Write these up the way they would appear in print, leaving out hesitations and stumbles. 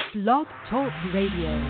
Blog Talk Radio.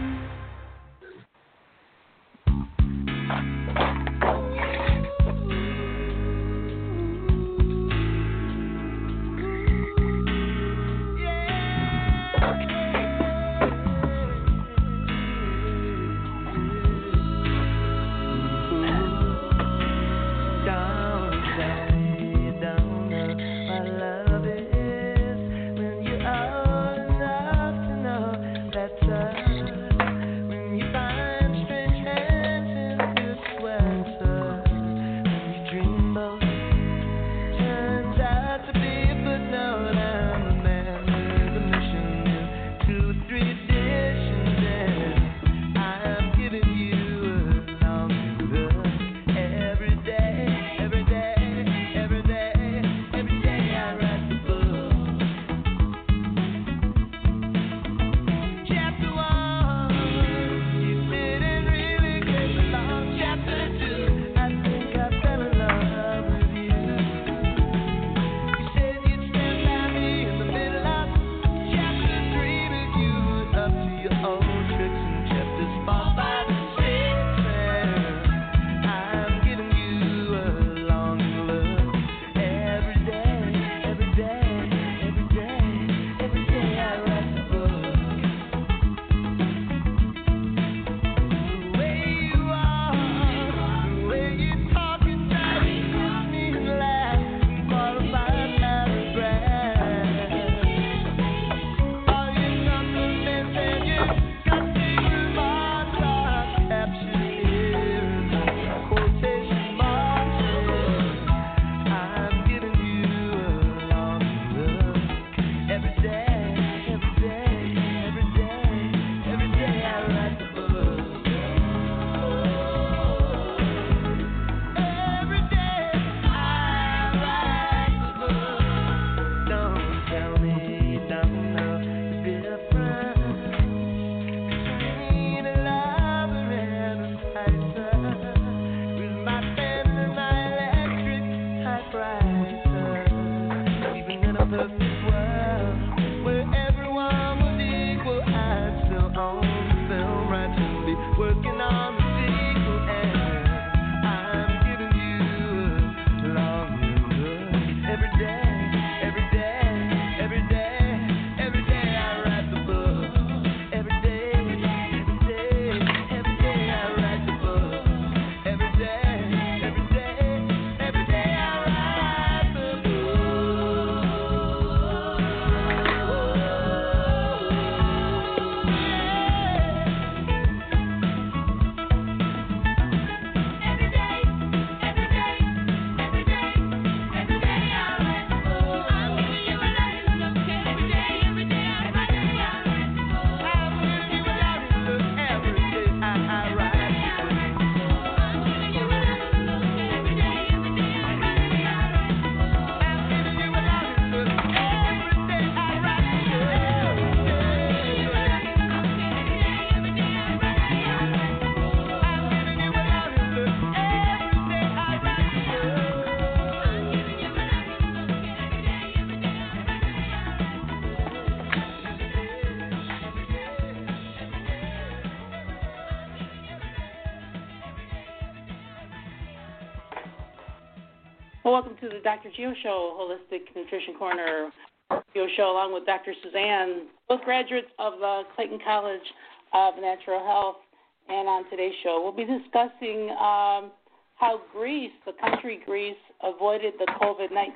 Well, welcome to the Dr. Geo Show, Holistic Nutrition Corner Geo Show, along with Dr. Suzanne, both graduates of Clayton College of Natural Health. And on today's show, we'll be discussing how Greece, the country Greece, avoided the COVID-19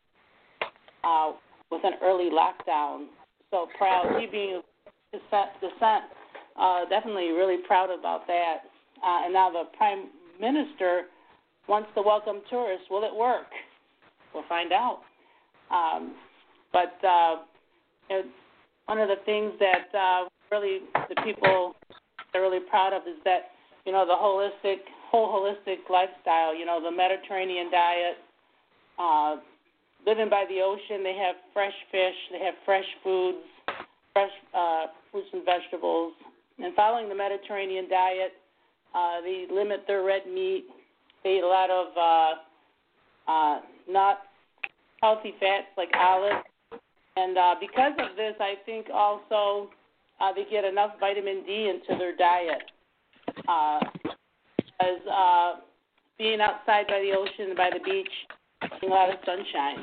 with an early lockdown. So proud. She being descent, definitely really proud about that. And now the Prime Minister wants to welcome tourists. Will it work? We'll find out. But one of the things that really the people are really proud of is that, the whole holistic lifestyle, the Mediterranean diet, living by the ocean. They have fresh fish. They have fresh foods, fresh fruits and vegetables. And following the Mediterranean diet, they limit their red meat. They eat a lot of not healthy fats like olives. And because of this, I think also they get enough vitamin D into their diet. As being outside by the ocean, by the beach, getting a lot of sunshine.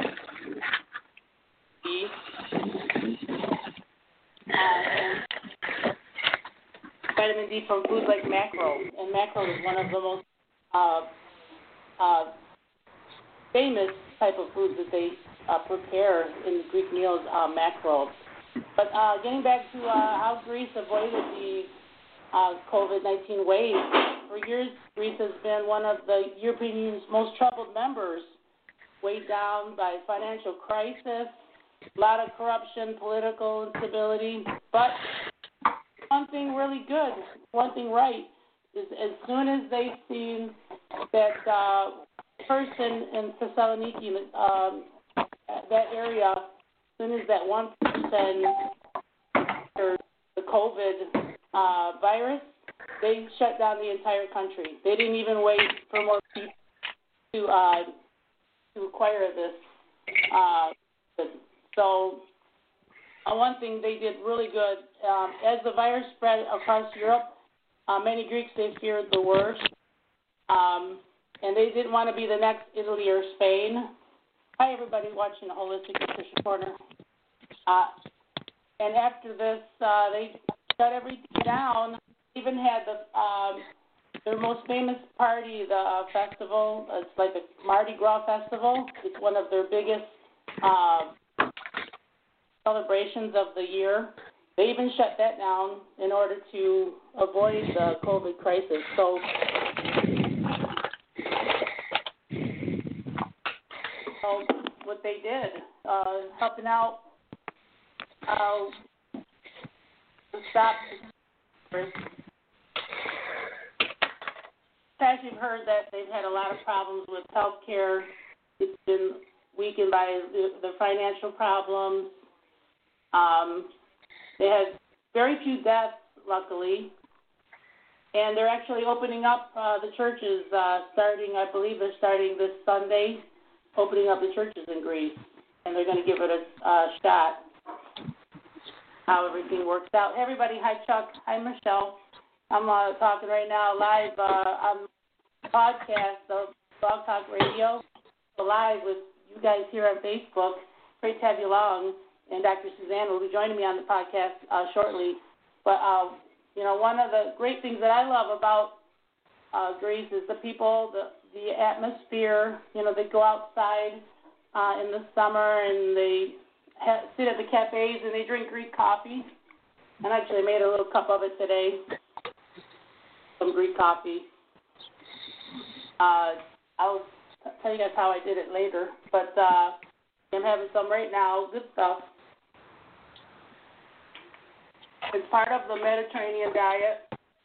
And vitamin D from foods like mackerel, and mackerel is one of the most famous type of foods that they prepare in the Greek meals, mackerel. But getting back to how Greece avoided the COVID-19 wave, for years Greece has been one of the European Union's most troubled members, weighed down by financial crisis, a lot of corruption, political instability. But one thing really good, one thing right, is as soon as they've seen that person in Thessaloniki, that area, as soon as that one person entered the COVID virus, they shut down the entire country. They didn't even wait for more people to acquire this. So one thing they did really good, as the virus spread across Europe, many Greeks, they feared the worst, and they didn't want to be the next Italy or Spain. Hi, everybody watching the Holistic Nutrition Corner. And after this, they shut everything down. Even had their most famous party, the festival. It's like a Mardi Gras festival. It's one of their biggest celebrations of the year. They even shut that down in order to avoid the COVID crisis. So what they did, helping out to stop. As you've heard that they've had a lot of problems with health care. It's been weakened by the financial problems. They had very few deaths, luckily. And they're actually opening up the churches starting, I believe they're starting this Sunday, opening up the churches in Greece. And they're going to give it a shot, how everything works out. Hey, everybody. Hi, Chuck. Hi, Michelle. I'm talking right now live on podcast of Blog Talk Radio, live with you guys here on Facebook. Great to have you along. And Dr. Suzanne will be joining me on the podcast shortly. But, one of the great things that I love about Greece is the people, the atmosphere. They go outside in the summer and they sit at the cafes and they drink Greek coffee. And actually I made a little cup of it today, some Greek coffee. I'll tell you guys how I did it later. But I'm having some right now, good stuff. It's part of the Mediterranean diet.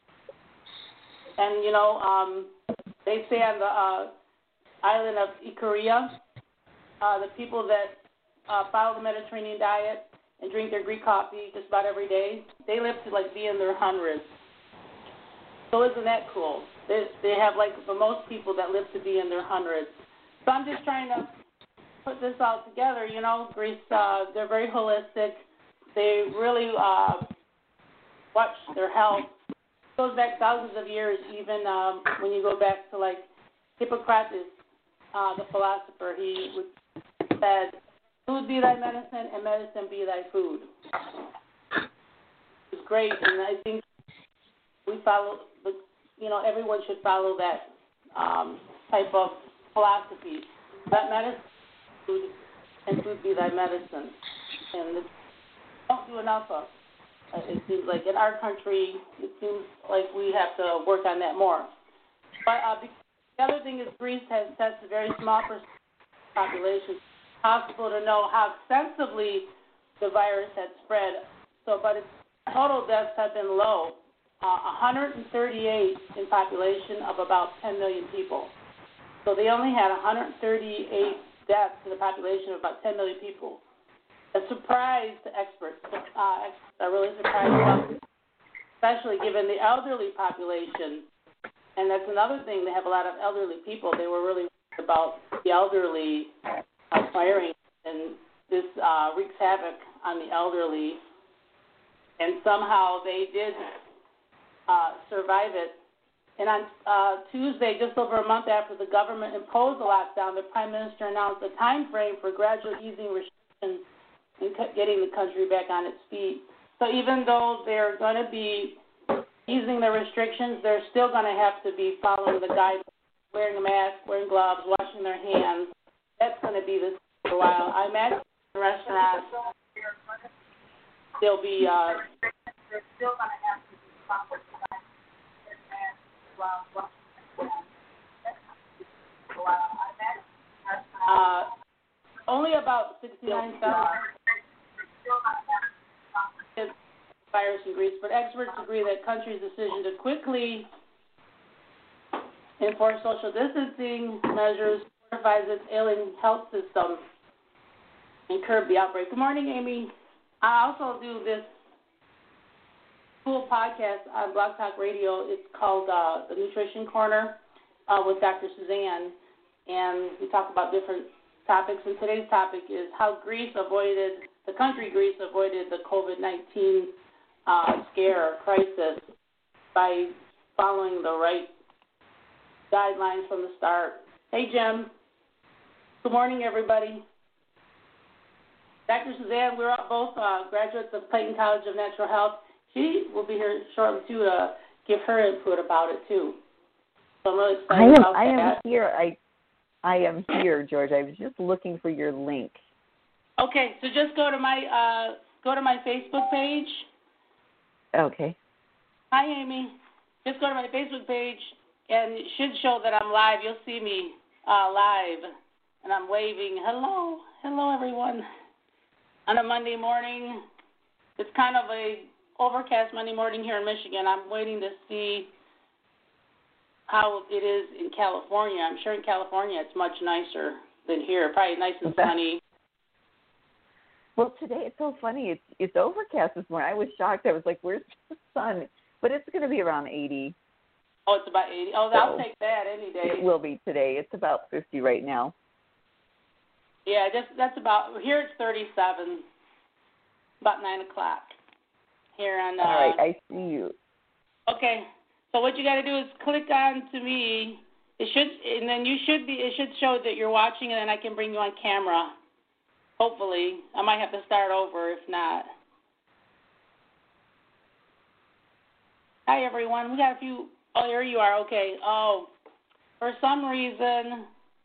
And, they say on the island of Ikaria, the people that follow the Mediterranean diet and drink their Greek coffee just about every day, they live to, be in their hundreds. So isn't that cool? They have, the most people that live to be in their hundreds. So I'm just trying to put this all together. Greece, they're very holistic. They really watch their health. It goes back thousands of years, even when you go back to, Hippocrates, the philosopher. He said, food be thy medicine and medicine be thy food. It's great, and I think we follow, everyone should follow that type of philosophy. That medicine, food, and food be thy medicine. And don't do enough of. It seems like in our country, it seems like we have to work on that more. But the other thing is Greece has such a very small percentage of the population. It's possible to know how extensively the virus had spread. But its total deaths have been low, 138 in population of about 10 million people. So they only had 138 deaths in the population of about 10 million people. A surprise to experts. Experts are really surprised about it, especially given the elderly population. And that's another thing. They have a lot of elderly people. They were really worried about the elderly acquiring, and this wreaks havoc on the elderly. and somehow they did survive it. And on Tuesday, just over a month after the government imposed the lockdown, the Prime Minister announced a time frame for gradual easing restrictions and getting the country back on its feet. So even though they're going to be easing the restrictions, they're still going to have to be following the guidelines, wearing a mask, wearing gloves, washing their hands. That's going to be this for a while. I imagine in restaurants they'll be they're still going to have to be following the guidelines. Only about 69,000 virus in Greece, but experts agree that country's decision to quickly enforce social distancing measures fortifies its ailing health system and curb the outbreak. Good morning, Amy. I also do this cool podcast on Blog Talk Radio. It's called The Nutrition Corner with Dr. Suzanne, and we talk about different topics. And today's topic is how the country Greece avoided the COVID-19 scare or crisis by following the right guidelines from the start. Hey, Jim. Good morning, everybody. Dr. Suzanne, we're both graduates of Clayton College of Natural Health. She will be here shortly, too, to give her input about it, too. So I'm really excited about that. I am here, George. I was just looking for your link. Okay, so just go to my Facebook page. Okay. Hi, Amy. Just go to my Facebook page, and it should show that I'm live. You'll see me live, and I'm waving. Hello, everyone. On a Monday morning, it's kind of a overcast Monday morning here in Michigan. I'm waiting to see how it is in California. I'm sure in California it's much nicer than here, probably nice and sunny. Well, today it's so funny. It's overcast this morning. I was shocked. I was like, where's the sun? But it's going to be around 80. Oh, it's about 80. Oh, I'll take that any day. It will be today. It's about 50 right now. Yeah, that's about, here it's 37, about 9 o'clock. Here on, all right, I see you. Okay, so what you got to do is click on to me. It should show that you're watching, and then I can bring you on camera. Hopefully, I might have to start over if not. Hi everyone, we got a few. Oh, here you are. Okay. Oh, for some reason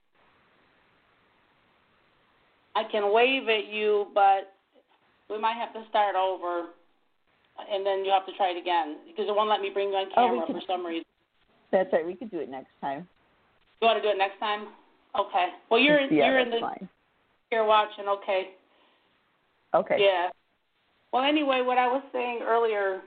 I can wave at you, but we might have to start over. And then you have to try it again because it won't let me bring you on camera for some reason. That's right. We could do it next time. You want to do it next time? Okay. Well, you're in the fine. You're watching. Okay. Okay. Yeah. Well, anyway, what I was saying earlier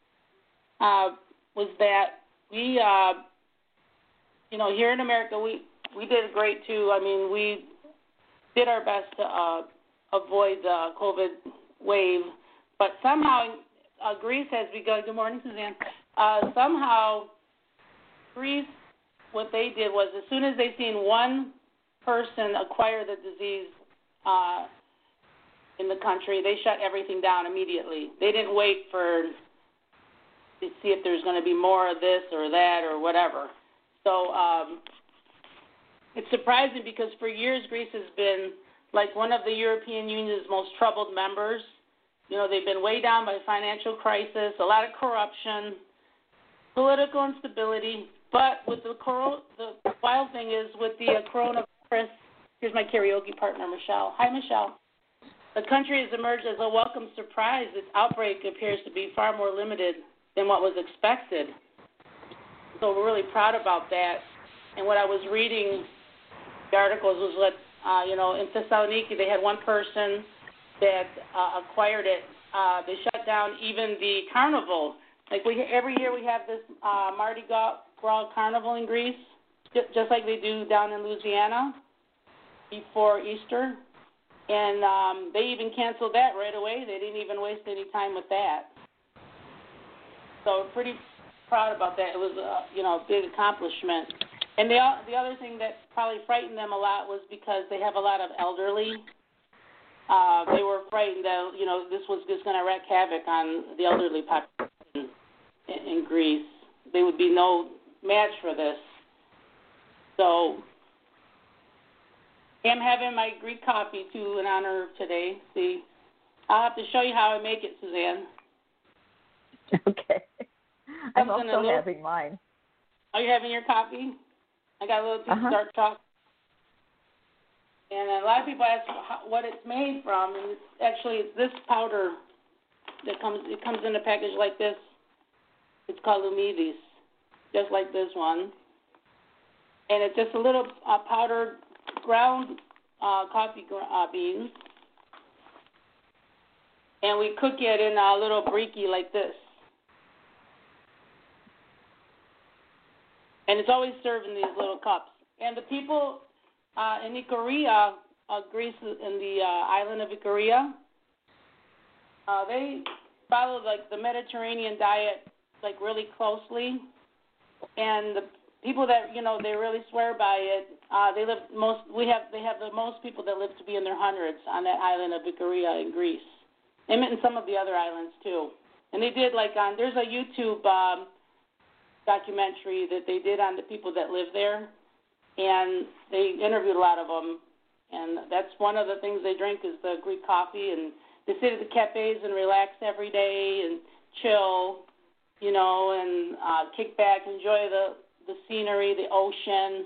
was that we, here in America, we did great too. I mean, we did our best to avoid the COVID wave, but somehow. Greece has begun. Good morning, Suzanne. Somehow, Greece, what they did was as soon as they seen one person acquire the disease in the country, they shut everything down immediately. They didn't wait to see if there's going to be more of this or that or whatever. So it's surprising because for years Greece has been like one of the European Union's most troubled members. They've been weighed down by financial crisis, a lot of corruption, political instability. But with the wild thing is with the coronavirus, here's my karaoke partner, Michelle. Hi, Michelle. The country has emerged as a welcome surprise. Its outbreak appears to be far more limited than what was expected. So we're really proud about that. And what I was reading, the articles, was what, in Thessaloniki, they had one person that acquired it. They shut down even the carnival. Like every year we have this Mardi Gras carnival in Greece, just like they do down in Louisiana before Easter. And they even canceled that right away. They didn't even waste any time with that. So we're pretty proud about that. It was a big accomplishment. And the other thing that probably frightened them a lot was because they have a lot of elderly They were frightened that, this was just going to wreak havoc on the elderly population in Greece. There would be no match for this. So I'm having my Greek coffee, too, in honor of today. See, I'll have to show you how I make it, Suzanne. Okay. I'm also having mine. Are you having your coffee? I got a little piece of dark chocolate. And a lot of people ask what it's made from, and it's this powder that comes in a package like this. It's called Lumivis, just like this one. And it's just a little powdered ground coffee beans. And we cook it in a little briki like this. And it's always served in these little cups. And the people in Ikaria, Greece, in the island of Ikaria, they follow the Mediterranean diet really closely. And the people that they really swear by it, they have the most people that live to be in their hundreds on that island of Ikaria in Greece, and in some of the other islands too. And they did there's a YouTube documentary that they did on the people that live there, and they interviewed a lot of them, and that's one of the things they drink is the Greek coffee, and they sit at the cafes and relax every day and chill, and kick back, enjoy the scenery, the ocean,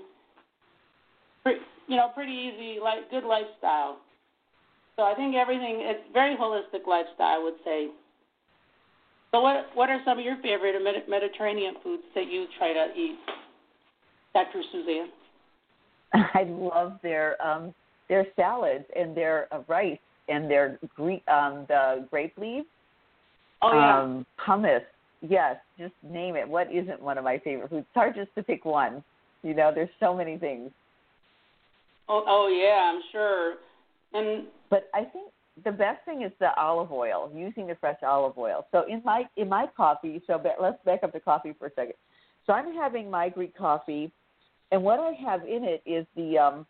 pretty easy, good lifestyle. So I think it's very holistic lifestyle, I would say. So what are some of your favorite Mediterranean foods that you try to eat, Dr. Suzanne? I love their salads and their rice and their the grape leaves. Oh, yeah. Hummus. Yes, just name it. What isn't one of my favorite foods? It's hard just to pick one. There's so many things. Oh yeah, I'm sure. But I think the best thing is the olive oil, using the fresh olive oil. So in my coffee, let's back up to coffee for a second. So I'm having my Greek coffee, and what I have in it is the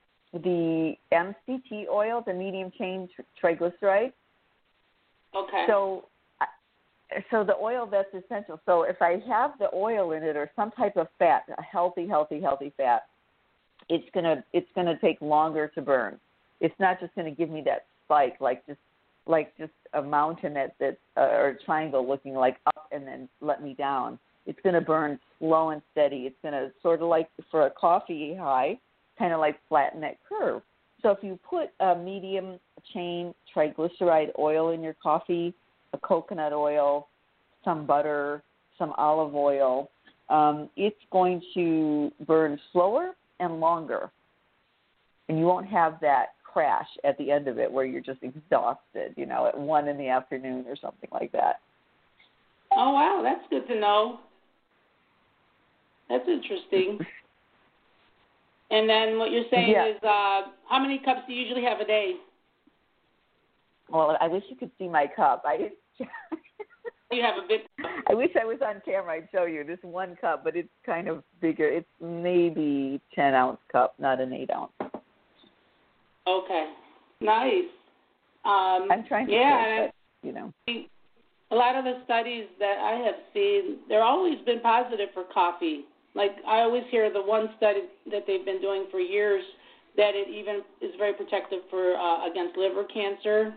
MCT oil, the medium chain triglyceride. Okay. So the oil, that's essential. So if I have the oil in it or some type of fat, a healthy fat, it's gonna take longer to burn. It's not just gonna give me that spike like just a mountain that's or a triangle looking up and then let me down. It's gonna burn slow and steady. It's gonna sort of for a coffee high, kind of flatten that curve. So if you put a medium chain triglyceride oil in your coffee, a coconut oil, some butter, some olive oil, it's going to burn slower and longer. And you won't have that crash at the end of it where you're just exhausted, at 1 in the afternoon or something like that. Oh, wow, that's good to know. That's interesting. And then what you're saying is how many cups do you usually have a day? Well, I wish you could see my cup. You have a big cup. I wish I was on camera. I'd show you this one cup, but it's kind of bigger. It's maybe 10-ounce cup, not an 8-ounce. Okay, nice. I'm trying to A lot of the studies that I have seen, they've always been positive for coffee. I always hear the one study that they've been doing for years that it even is very protective for against liver cancer,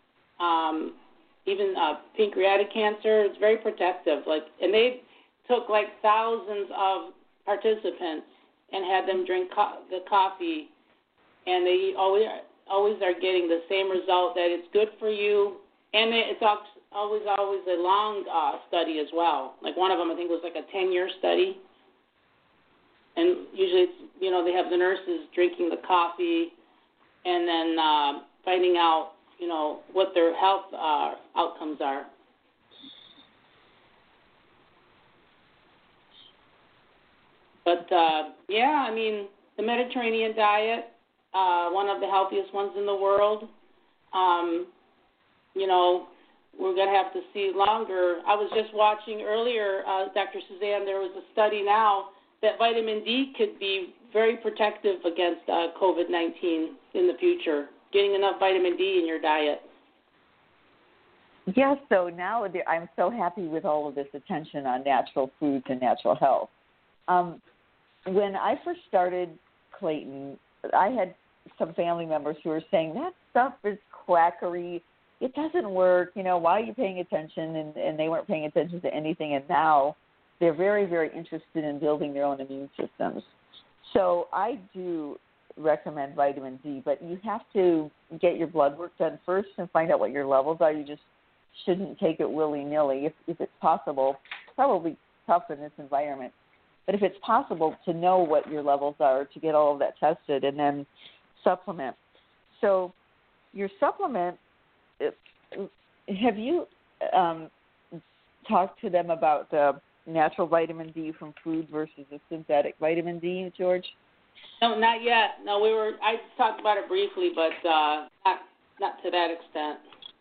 even pancreatic cancer. It's very protective. And they took thousands of participants and had them drink the coffee, and they always are getting the same result, that it's good for you, and it's always a long study as well. One of them, I think, was a 10-year study. And usually it's, they have the nurses drinking the coffee and then finding out, what their health outcomes are. But, the Mediterranean diet, one of the healthiest ones in the world. We're going to have to see longer. I was just watching earlier, Dr. Suzanne, there was a study now that vitamin D could be very protective against COVID-19 in the future. getting enough vitamin D in your diet? Yes, so now I'm so happy with all of this attention on natural foods and natural health. When I first started Clayton, I had some family members who were saying, that stuff is quackery. It doesn't work. Why are you paying attention? And they weren't paying attention to anything. And now they're very, very interested in building their own immune systems. So I do recommend vitamin D, but you have to get your blood work done first and find out what your levels are. You just shouldn't take it willy-nilly. If it's possible, probably tough in this environment, but if it's possible to know what your levels are, to get all of that tested and then supplement. So your supplement, have you talked to them about the natural vitamin D from food versus the synthetic vitamin D, George? No, not yet. No, I talked about it briefly, but not to that extent.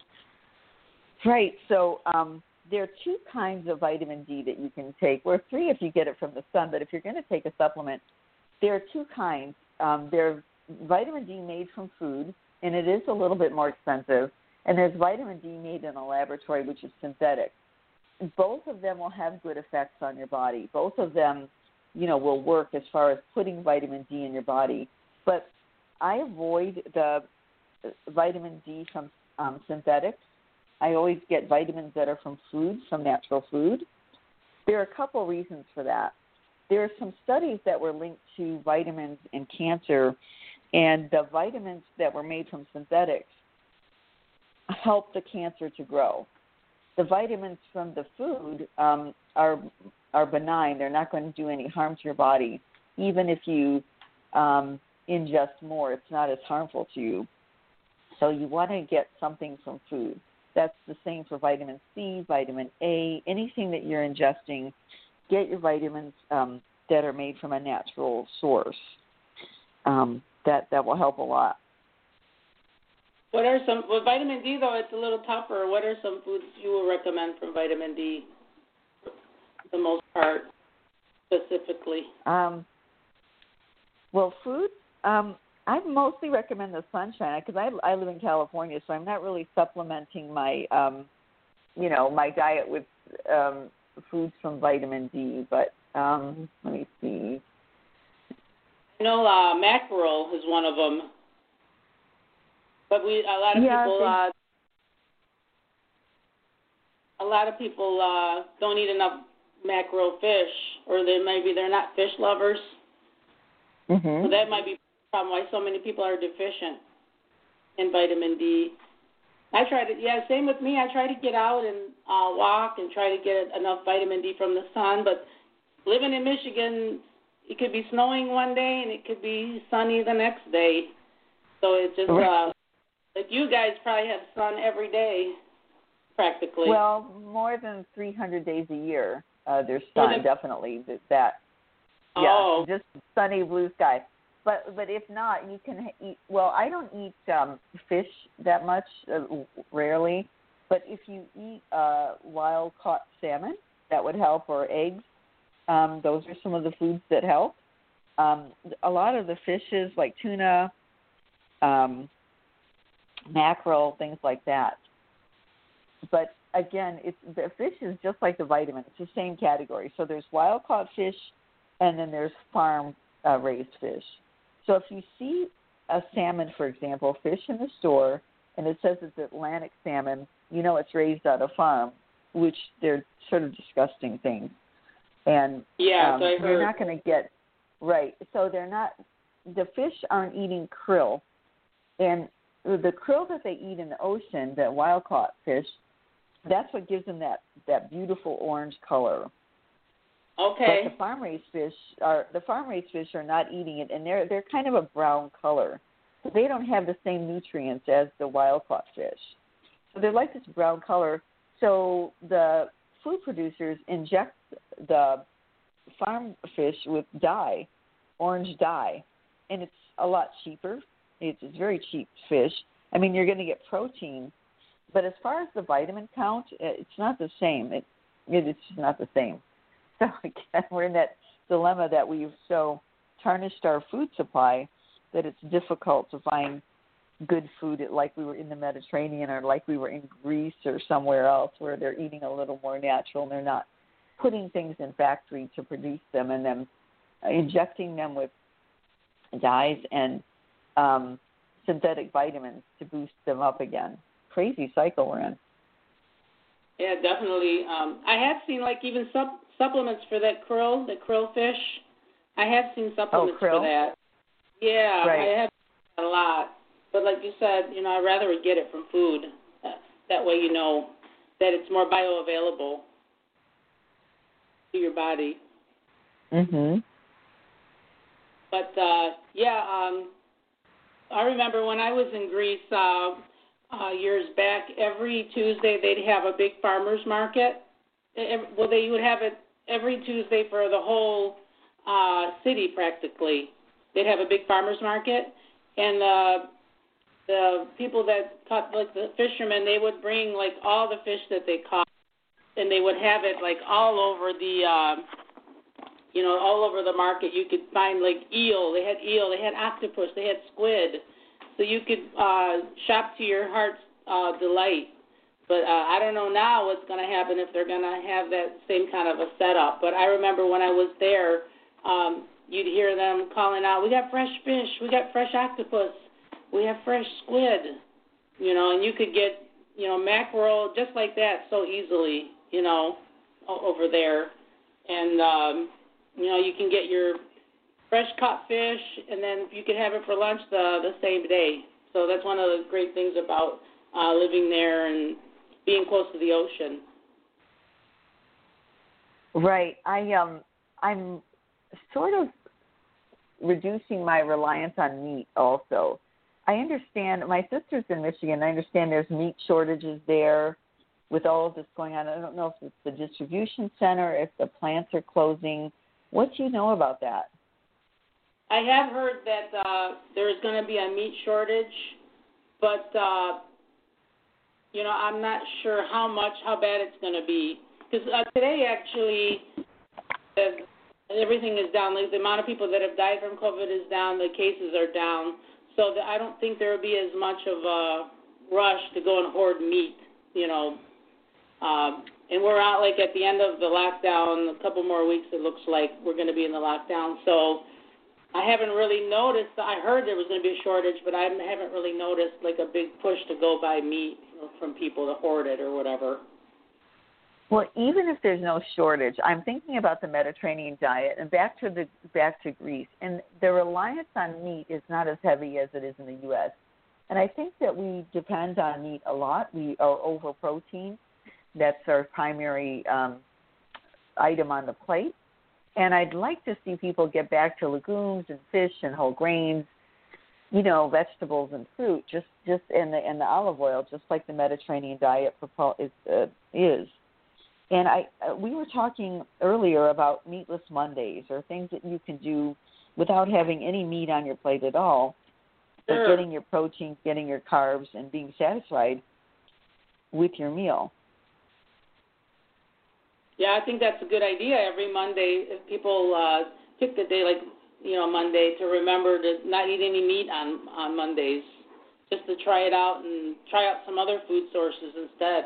Right. So there are two kinds of vitamin D that you can take. Or three if you get it from the sun. But if you're going to take a supplement, there are two kinds. There's vitamin D made from food, and it is a little bit more expensive. And there's vitamin D made in a laboratory, which is synthetic. Both of them will have good effects on your body. Both of them, will work as far as putting vitamin D in your body. But I avoid the vitamin D from synthetics. I always get vitamins that are from food, from natural food. There are a couple reasons for that. There are some studies that were linked to vitamins and cancer, and the vitamins that were made from synthetics help the cancer to grow. The vitamins from the food are benign. They're not going to do any harm to your body. Even if you ingest more, it's not as harmful to you. So you want to get something from food. That's the same for vitamin C, vitamin A, anything that you're ingesting. Get your vitamins that are made from a natural source. That will help a lot. With vitamin D, though, it's a little tougher. What are some foods you would recommend from vitamin D, for the most part, specifically? Well, food, I mostly recommend the sunshine because I live in California, so I'm not really supplementing my, my diet with foods from vitamin D. But let me see. I know mackerel is one of them, but a lot of people don't eat enough mackerel fish, or they're not fish lovers. Mm-hmm. So that might be problem why so many people are deficient in vitamin D. Same with me. I try to get out and walk and try to get enough vitamin D from the sun, but living in Michigan, it could be snowing one day and it could be sunny the next day. So it's just, like you guys probably have sun every day, practically. Well, more than 300 days a year, there's sun, definitely. Yeah, just sunny blue sky. But if not, you can eat. Well, I don't eat fish that much, rarely. But if you eat wild caught salmon, that would help, or eggs. Those are some of the foods that help. A lot of the fishes, like tuna, mackerel, things like that. But again, the fish is just like the vitamin. It's the same category. So there's wild caught fish, and then there's farm raised fish. So if you see a salmon, for example, fish in the store, and it says it's Atlantic salmon, it's raised on a farm, which they're sort of disgusting things. And so I heard. You're not going to get, right, so the fish aren't eating krill. And the krill that they eat in the ocean, that wild-caught fish, that's what gives them that beautiful orange color. Okay. But the farm-raised fish are not eating it, and they're kind of a brown color. So they don't have the same nutrients as the wild-caught fish. So they're like this brown color. So the food producers inject the farm fish with dye, orange dye, and it's a lot cheaper. It's very cheap fish. I mean, you're going to get protein, but as far as the vitamin count, it's not the same. It's not the same. So again, we're in that dilemma that we've so tarnished our food supply that it's difficult to find good food like we were in the Mediterranean or like we were in Greece or somewhere else where they're eating a little more natural and they're not putting things in factory to produce them and then injecting them with dyes and synthetic vitamins to boost them up again. Crazy cycle we're in. Yeah, definitely. I have seen like even supplements for that krill fish. I have seen supplements for that. Yeah, right. I have a lot. But like you said, I'd rather get it from food. That way you know that it's more bioavailable to your body. Mhm. But, I remember when I was in Greece years back, every Tuesday they'd have a big farmer's market. They would have it every Tuesday for the whole city practically. They'd have a big farmer's market, and the people that caught, like the fishermen, they would bring like all the fish that they caught, and they would have it like all over the all over the market. You could find like eel, they had octopus, they had squid. So you could shop to your heart's delight. But I don't know now what's going to happen if they're going to have that same kind of a setup. But I remember when I was there, you'd hear them calling out, we got fresh fish, we got fresh octopus, we have fresh squid, and you could get, mackerel just like that so easily, over there. And, you can get your fresh caught fish, and then you can have it for lunch the same day. So that's one of the great things about living there and being close to the ocean. Right. I'm sort of reducing my reliance on meat also. I understand, my sister's in Michigan, I understand there's meat shortages there with all of this going on. I don't know if it's the distribution center, if the plants are closing. What do you know about that? I have heard that there's going to be a meat shortage, but, I'm not sure how bad it's going to be. Because today, actually, everything is down. Like, the amount of people that have died from COVID is down. The cases are down. So I don't think there will be as much of a rush to go and hoard meat, and we're out, like, at the end of the lockdown. A couple more weeks, it looks like we're going to be in the lockdown. So I haven't really noticed. I heard there was going to be a shortage, but I haven't really noticed, like, a big push to go buy meat from people to hoard it or whatever. Well, even if there's no shortage, I'm thinking about the Mediterranean diet and back to Greece. And the reliance on meat is not as heavy as it is in the U.S. And I think that we depend on meat a lot. We are over protein. That's our primary item on the plate. And I'd like to see people get back to legumes and fish and whole grains, vegetables and fruit, just in the olive oil, just like the Mediterranean diet is. And we were talking earlier about meatless Mondays or things that you can do without having any meat on your plate at all, but getting your protein, getting your carbs, and being satisfied with your meal. Yeah, I think that's a good idea. Every Monday, if people pick the day, like, Monday, to remember to not eat any meat on Mondays, just to try it out and try out some other food sources instead.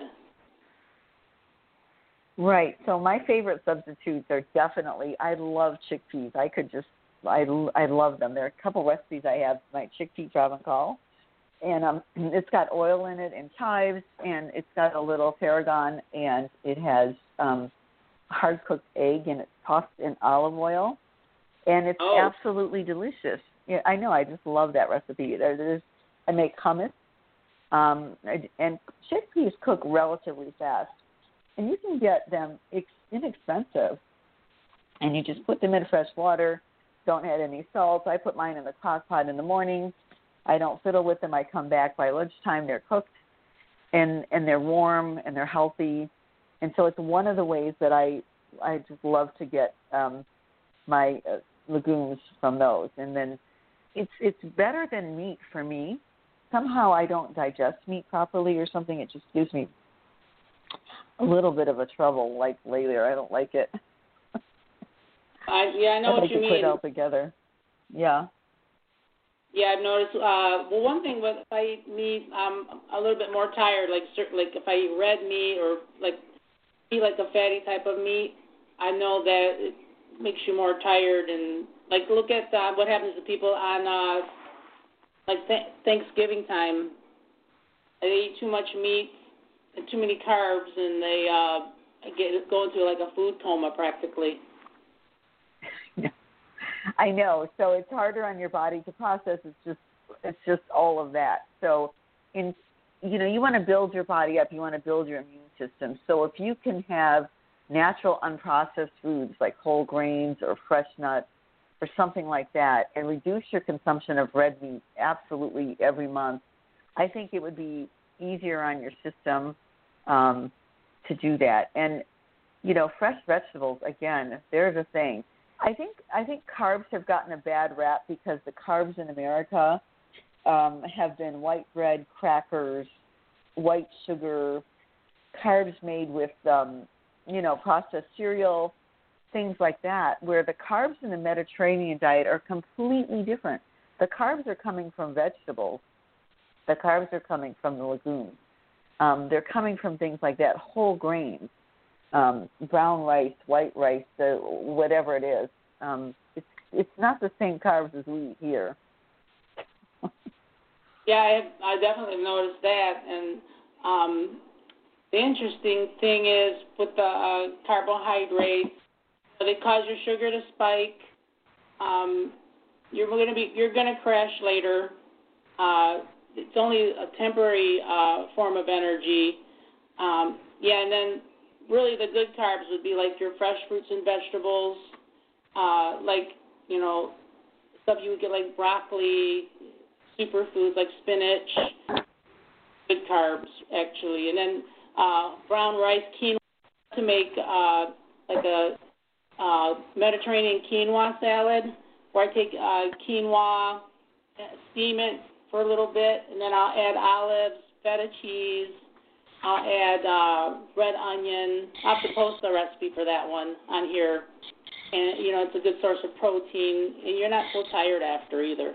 Right. So my favorite substitutes are definitely, I love chickpeas. I love them. There are a couple recipes I have, my chickpea Travancal, and it's got oil in it and chives, and it's got a little tarragon, and it has hard-cooked egg, and it's tossed in olive oil, and it's absolutely delicious. Yeah, I know. I just love that recipe. I make hummus, and chickpeas cook relatively fast. And you can get them inexpensive. And you just put them in fresh water. Don't add any salt. I put mine in the crock pot in the morning. I don't fiddle with them. I come back by lunchtime. They're cooked. And they're warm and they're healthy. And so it's one of the ways that I just love to get my legumes from those. And then it's better than meat for me. Somehow I don't digest meat properly or something. It just gives me a little bit of a trouble, like later. I don't like it. I know what you mean. Put it all together. Yeah. Yeah, I've noticed. Well, one thing with if I eat meat, I'm a little bit more tired. Like like if I eat red meat or like eat like a fatty type of meat, I know that it makes you more tired. And like look at what happens to people on like Thanksgiving time. They eat too much meat and too many carbs, and they go into like a food coma practically. I know. So it's harder on your body to process. It's just all of that. So you want to build your body up. You want to build your immune system. So if you can have natural unprocessed foods like whole grains or fresh nuts or something like that, and reduce your consumption of red meat absolutely every month, I think it would be easier on your system to do that. And fresh vegetables, again, they're the thing. I think carbs have gotten a bad rap because the carbs in America have been white bread, crackers, white sugar, carbs made with processed cereal, things like that, where the carbs in the Mediterranean diet are completely different. The carbs are coming from vegetables. The carbs are coming from the legumes. They're coming from things like that, whole grains. Brown rice, white rice, whatever it is. It's not the same carbs as we eat here. Yeah, I definitely noticed that. And the interesting thing is with the carbohydrates, they cause your sugar to spike. You're gonna crash later. It's only a temporary form of energy. And then really the good carbs would be like your fresh fruits and vegetables, stuff you would get like broccoli, superfoods like spinach, good carbs actually. And then brown rice, quinoa, to make like a Mediterranean quinoa salad, where I take quinoa, steam it for a little bit, and then I'll add olives, feta cheese. I'll add red onion. I'll have to post the recipe for that one on here. And, it's a good source of protein, and you're not so tired after either.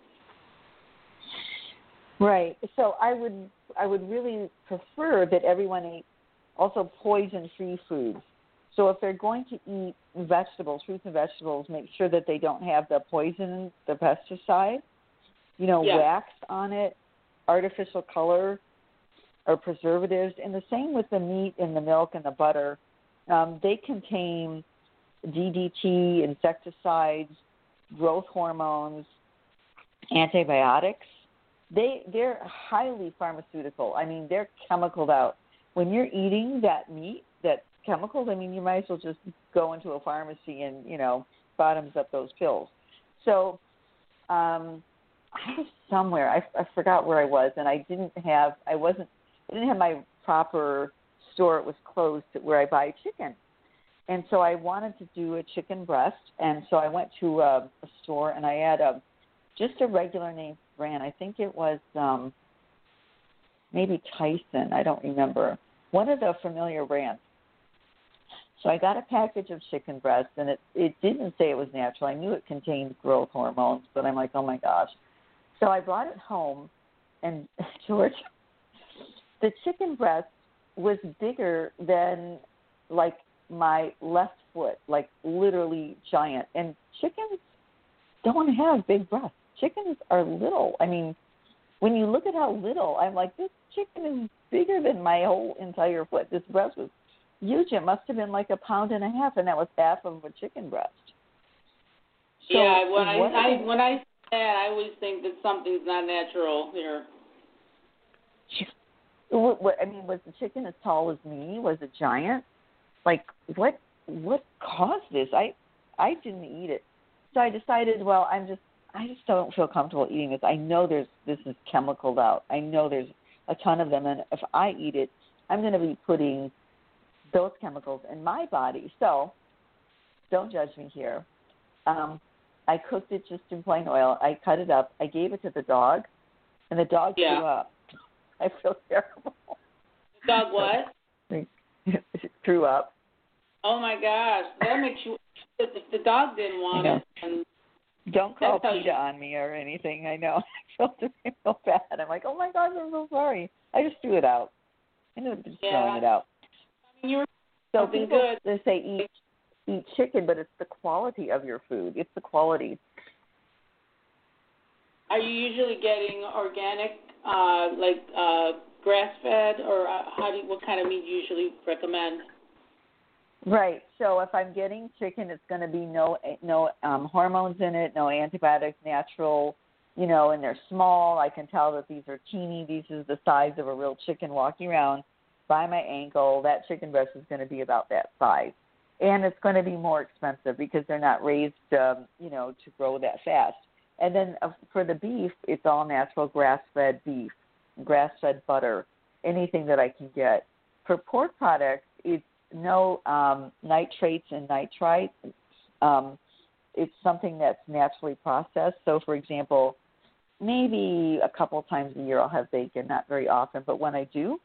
Right. So I would really prefer that everyone eat also poison-free foods. So if they're going to eat vegetables, fruits and vegetables, make sure that they don't have the poison, the pesticide, wax on it, artificial color, or preservatives. And the same with the meat and the milk and the butter. They contain DDT, insecticides, growth hormones, antibiotics. They're highly pharmaceutical. I mean, they're chemicaled out. When you're eating that meat that's chemicals, I mean, you might as well just go into a pharmacy and, bottoms up those pills. So I was somewhere, I forgot where I was, and I didn't have my proper store. It was closed where I buy chicken. And so I wanted to do a chicken breast, and so I went to a store, and I had just a regular name brand. I think it was maybe Tyson. I don't remember. One of the familiar brands. So I got a package of chicken breast, and it didn't say it was natural. I knew it contained growth hormones, but I'm like, oh, my gosh. So I brought it home, and, George, the chicken breast was bigger than, like, my left foot, like literally giant. And chickens don't have big breasts. Chickens are little. I mean, when you look at how little, I'm like, this chicken is bigger than my whole entire foot. This breast was huge. It must have been like 1.5 pounds, and that was half of a chicken breast. So yeah, when I say that, I always think that something's not natural here. I mean, was the chicken as tall as me? Was it giant? Like, what caused this? I didn't eat it. So I decided, well, I just don't feel comfortable eating this. I know this is chemicaled out. I know there's a ton of them, and if I eat it, I'm going to be putting those chemicals in my body. So don't judge me here. I cooked it just in plain oil. I cut it up. I gave it to the dog, and the dog threw up. I feel terrible. The dog what? Threw up. Oh, my gosh. That makes you – if the dog didn't want it. And Don't call That's how PETA on me or anything. I know. I feel bad. I'm like, oh my gosh, I'm so sorry. I just threw it out. I ended up just throwing it out. I mean, you were So something people good. they say eat chicken, but it's the quality of your food. It's the quality. Are you usually getting organic, grass-fed, or what kind of meat do you usually recommend? Right. So if I'm getting chicken, it's going to be no hormones in it, no antibiotics, natural, and they're small. I can tell that these are teeny. These are the size of a real chicken walking around by my ankle. That chicken breast is going to be about that size. And it's going to be more expensive because they're not raised, to grow that fast. And then for the beef, it's all natural grass-fed beef, grass-fed butter, anything that I can get. For pork products, it's no nitrates and nitrites. It's something that's naturally processed. So, for example, maybe a couple times a year I'll have bacon, not very often, but when I do,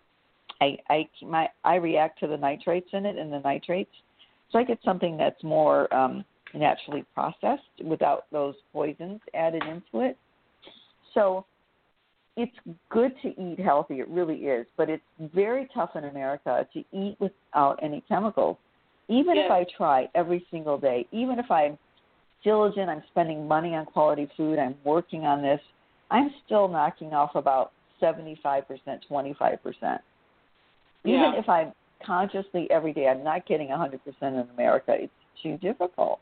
I react to the nitrates in it and the nitrates. So I get something that's more naturally processed without those poisons added into it. So it's good to eat healthy. It really is. But it's very tough in America to eat without any chemicals. Even if I try every single day, even if I'm diligent, I'm spending money on quality food, I'm working on this, I'm still knocking off about 75%, 25%. Even if I'm consciously every day, I'm not getting 100% in America. It's too difficult.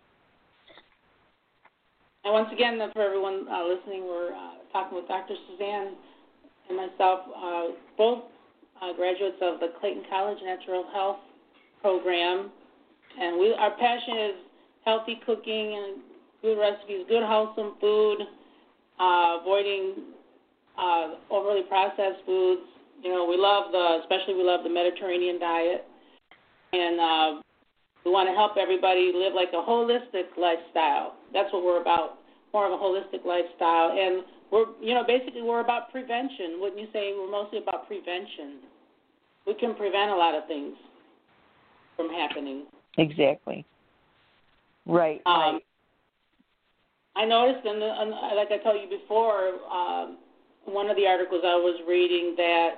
And once again, for everyone listening, we're talking with Dr. Suzanne and myself, both graduates of the Clayton College Natural Health Program. And our passion is healthy cooking and good recipes, good wholesome food, avoiding overly processed foods. We love the Mediterranean diet, and we want to help everybody live like a holistic lifestyle. That's what we're about, more of a holistic lifestyle. And we're about prevention. Wouldn't you say we're mostly about prevention? We can prevent a lot of things from happening. Exactly. Right. Right. I noticed, and like I told you before, one of the articles I was reading that,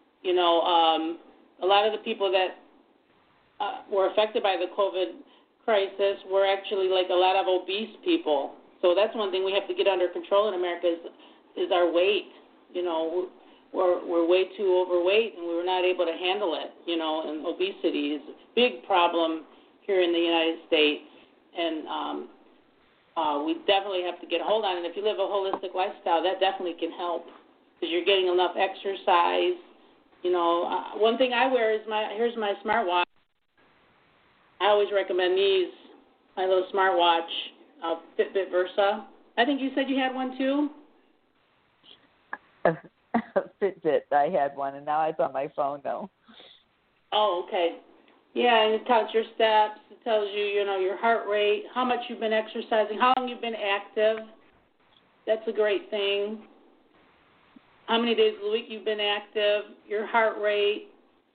a lot of the people that were affected by the COVID crisis were actually like a lot of obese people. So that's one thing we have to get under control in America is our weight. We're way too overweight, and we were not able to handle it. And obesity is a big problem here in the United States, and we definitely have to get a hold on it. If you live a holistic lifestyle, that definitely can help because you're getting enough exercise. One thing I wear is here's my smartwatch. I always recommend these, my little smartwatch, Fitbit Versa. I think you said you had one too? Fitbit, I had one, and now it's on my phone, though. Oh, okay. Yeah, and it counts your steps. It tells you, your heart rate, how much you've been exercising, how long you've been active. That's a great thing. How many days of the week you've been active, your heart rate,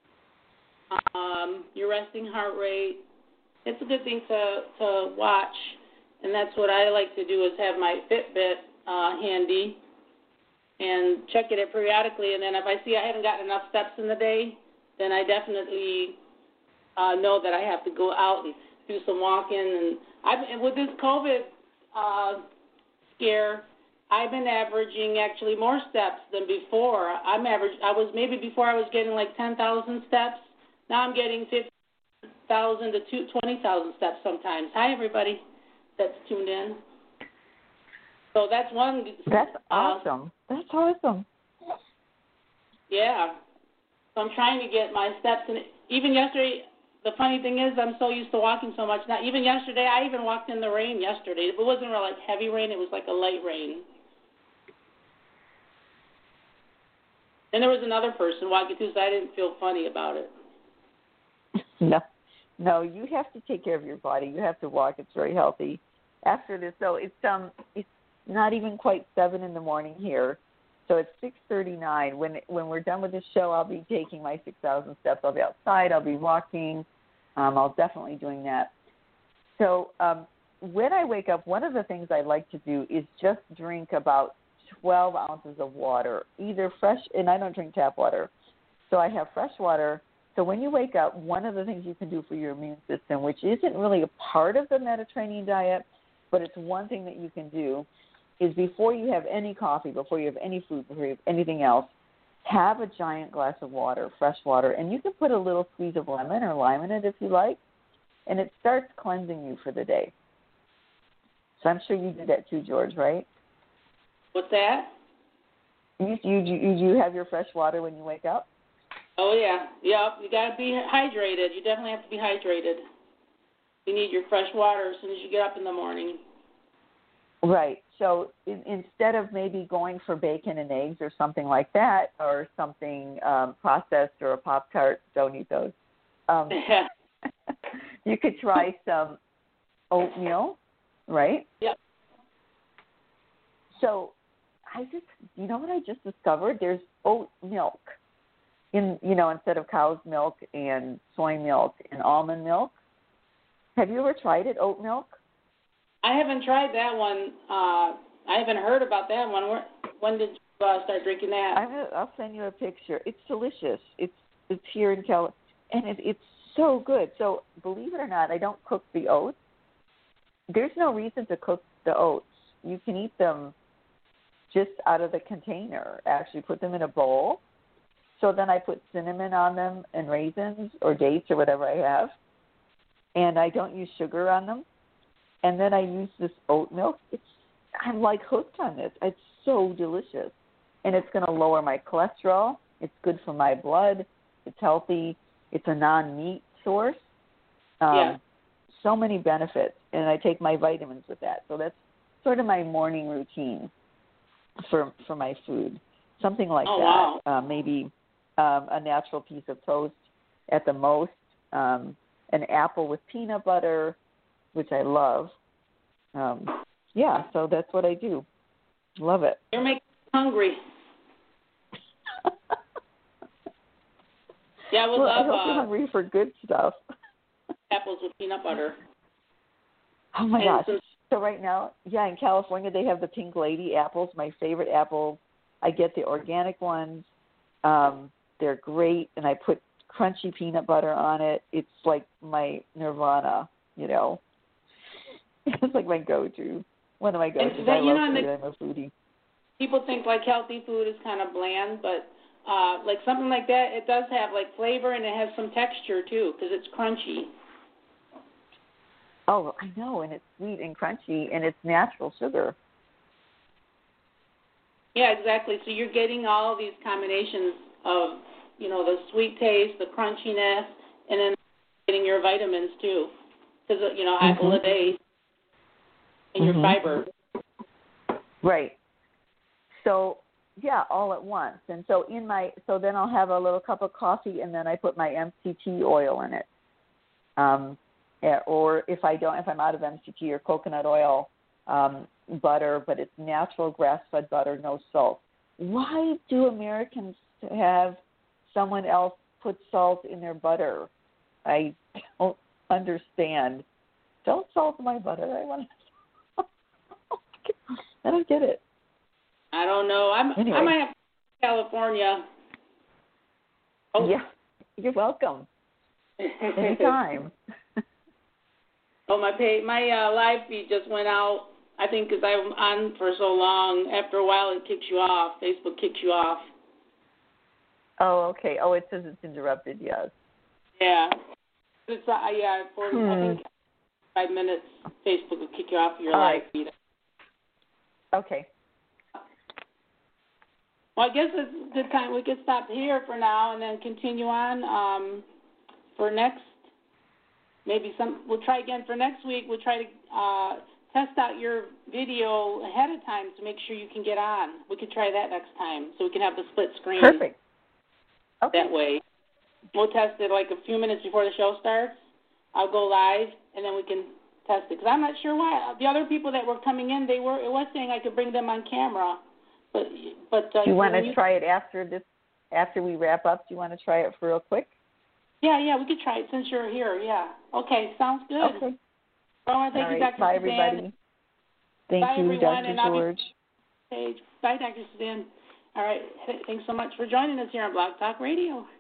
your resting heart rate. It's a good thing to watch, and that's what I like to do is have my Fitbit handy and check it periodically. And then if I see I haven't gotten enough steps in the day, then I definitely know that I have to go out and do some walking. And with this COVID scare, I've been averaging actually more steps than before. Before I was getting like 10,000 steps. Now I'm getting 50,000 to 20,000 steps sometimes. Hi, everybody that's tuned in. So that's one. That's awesome. That's awesome. Yeah. So I'm trying to get my steps in. Even yesterday, the funny thing is I'm so used to walking so much. Now, even yesterday, I even walked in the rain yesterday. It wasn't really like heavy rain. It was like a light rain. Then there was another person walking through, so I didn't feel funny about it. No, you have to take care of your body. You have to walk. It's very healthy. After this, though, it's not even quite 7 in the morning here, so it's 6:39. When we're done with this show, I'll be taking my 6,000 steps. I'll be outside. I'll be walking. I'll definitely doing that. So when I wake up, one of the things I like to do is just drink about 12 ounces of water, either fresh, and I don't drink tap water, so I have fresh water. So when you wake up, one of the things you can do for your immune system, which isn't really a part of the Mediterranean diet, but it's one thing that you can do, is before you have any coffee, before you have any food, before you have anything else, have a giant glass of water, fresh water, and you can put a little squeeze of lemon or lime in it if you like, and it starts cleansing you for the day. So I'm sure you do that too, George, right? What's that? You have your fresh water when you wake up? Oh, yeah. Yep, you got to be hydrated. You definitely have to be hydrated. You need your fresh water as soon as you get up in the morning. Right. So instead of maybe going for bacon and eggs or something like that, or something processed or a Pop-Tart, don't eat those, you could try some oatmeal, right? Yep. So you know what I just discovered? There's oat milk instead of cow's milk and soy milk and almond milk. Have you ever tried it, oat milk? I haven't tried that one. I haven't heard about that one. When did you start drinking that? I'll send you a picture. It's delicious. It's here in California, and it's so good. So believe it or not, I don't cook the oats. There's no reason to cook the oats. You can eat them just out of the container. Actually, put them in a bowl. So then I put cinnamon on them and raisins or dates or whatever I have, and I don't use sugar on them. And then I use this oat milk. I'm like hooked on this. It's so delicious. And it's going to lower my cholesterol. It's good for my blood. It's healthy. It's a non-meat source. So many benefits. And I take my vitamins with that. So that's sort of my morning routine for my food. Something like that. Wow. Maybe a natural piece of toast at the most. An apple with peanut butter, which I love. So that's what I do. Love it. You're making me hungry. Yeah, I would love I hope you're hungry for good stuff. apples with peanut butter. Oh, my gosh. So right now, in California, they have the Pink Lady apples, my favorite apple. I get the organic ones. They're great, and I put crunchy peanut butter on it. It's like my nirvana, It's like my go-to. One of my go-tos. I love food. I'm a foodie. People think like healthy food is kind of bland, but like something like that, it does have like flavor and it has some texture too because it's crunchy. Oh, I know, and it's sweet and crunchy, and it's natural sugar. Yeah, exactly. So you're getting all these combinations of, the sweet taste, the crunchiness, and then getting your vitamins too. Because, apple a day and your fiber. Right. So, all at once. And so then I'll have a little cup of coffee, and then I put my MCT oil in it. Or if I'm out of MCT or coconut oil, butter, but it's natural grass-fed butter, no salt. Why do Americans have someone else put salt in their butter? I don't understand. Don't salt my butter. I don't get it. I don't know. Anyway. I might have California. Oh. Yeah, you're welcome. Anytime. My live feed just went out. I think because I'm on for so long. After a while, it kicks you off. Facebook kicks you off. Oh, okay. Oh, it says it's interrupted. Yes. Yeah. It's I think 5 minutes. Facebook will kick you off your live feed. Okay. Well, I guess it's a good time. We could stop here for now and then continue on for next. We'll try again for next week. We'll try to test out your video ahead of time to make sure you can get on. We could try that next time so we can have the split screen. Perfect. Okay. That way. We'll test it like a few minutes before the show starts. I'll go live, and then we can test it. Because I'm not sure why. The other people that were coming in, it was saying I could bring them on camera. But do you want to try it after we wrap up? Do you want to try it for real quick? Yeah, we could try it since you're here. Yeah. Okay, sounds good. Okay. Oh, thank you, Dr. Bye, Suzanne. everybody. Thank Bye, you, everyone, Dr. and I'll George. Bye, Dr. Suzanne. All right, thanks so much for joining us here on Blog Talk Radio.